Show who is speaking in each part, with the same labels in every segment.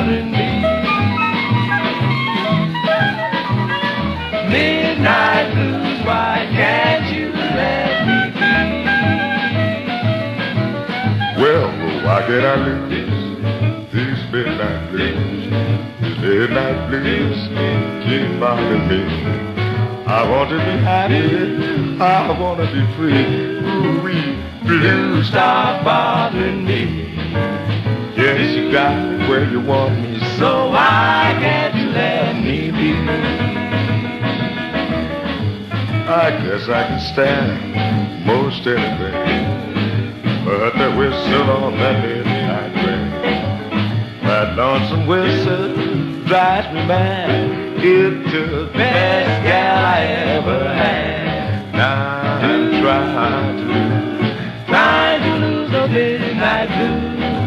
Speaker 1: bothering me. Midnight blues, why can't you let me be?
Speaker 2: Well, why can't I lose these midnight blues? These midnight blues keep bothering me. I want to be happy, I want to be free. Ooh-wee, blues
Speaker 1: Stop bothering me.
Speaker 2: yes, you got me where you want me.
Speaker 1: So why can't you let me be?
Speaker 2: I guess I can stand most anything, but the whistle on that midnight train, that lonesome whistle drives me mad. It's the best gal I ever had. Now I'm
Speaker 1: Trying to lose the midnight blues.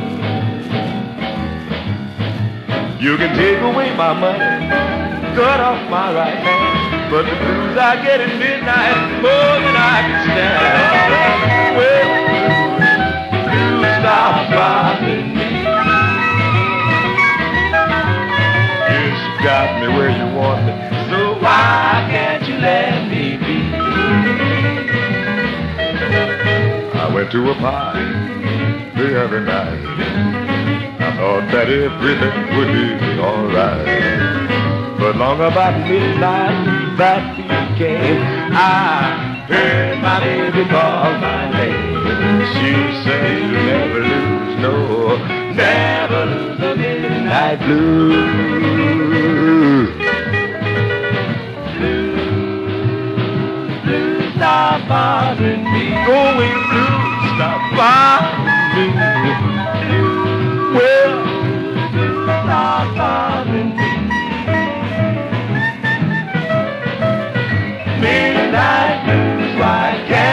Speaker 2: You can take away my money, cut off my right hand, but the blues I get at midnight more than I can stand. Well, blues stop bothering me. Yes, you got me where you want me, so
Speaker 1: Why can't you let me be?
Speaker 2: I went to a party the other night. I thought that everything would be alright, but long about midnight that feeling came. I heard my baby call my name. She said, "You never lose, no, never lose the midnight blues."
Speaker 1: Blues stop bothering me.
Speaker 2: Going blues, stop bothering me. Well,
Speaker 1: Stop bothering me. Midnight blues, why can't